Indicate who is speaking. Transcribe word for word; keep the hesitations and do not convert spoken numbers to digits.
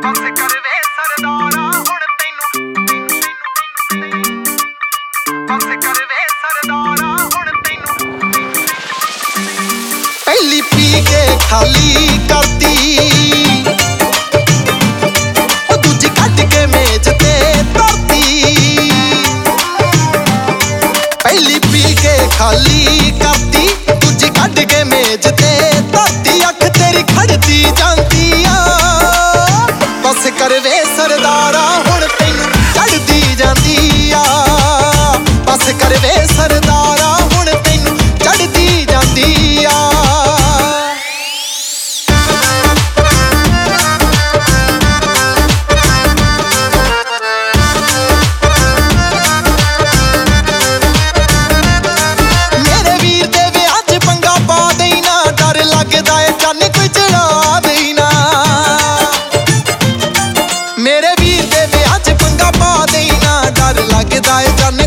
Speaker 1: ਬਸ ਕਰ ਵੇ ਸਰਦਾਰਾ ਹੁਣ ਤੈਨੂੰ ਬਸ ਕਰ ਵੇ ਸਰਦਾਰਾ ਹੁਣ ਤੈਨੂੰ
Speaker 2: ਪਹਿਲੀ ਪੀ ਕੇ ਖਾਲੀ ਕਰਤੀ ਉਹ ਦੂਜੀ ਕੱਢ ਕੇ ਮੇਜ਼ ਤੇ ਧਰਤੀ ਪਹਿਲੀ ਪੀ ਕੇ ਖਾਲੀ ਕਰਤੀ ਦੂਜੀ ਕੱਢ ਕੇ ਮੇਜ਼ ਤੇ ਧਰਤੀ ਅੱਖ ਤੇਰੀ ਖੜਦੀ ਜਾਂਦੀ ਆ ਬਸ ਕਰ ਵੇ ਸਰਦਾਰਾ ਹੁਣ ਤੈਨੂੰ ਚੜਦੀ ਜਾਂਦੀ ਆ ਬਸ ਕਰ ਵੇ ਸਰਦਾਰਾ ਹੁਣ ਤੈਨੂੰ ਚੜਦੀ ਜਾਂਦੀ ਆ ਮੇਰੇ ਵੀਰ ਦੇ ਵਿਆਹ 'ਚ ਪੰਗਾ ਪਾ ਦੇਈ ਨਾ ਡਰ ਲੱਗਦਾ ਏ ਜਾਨੇ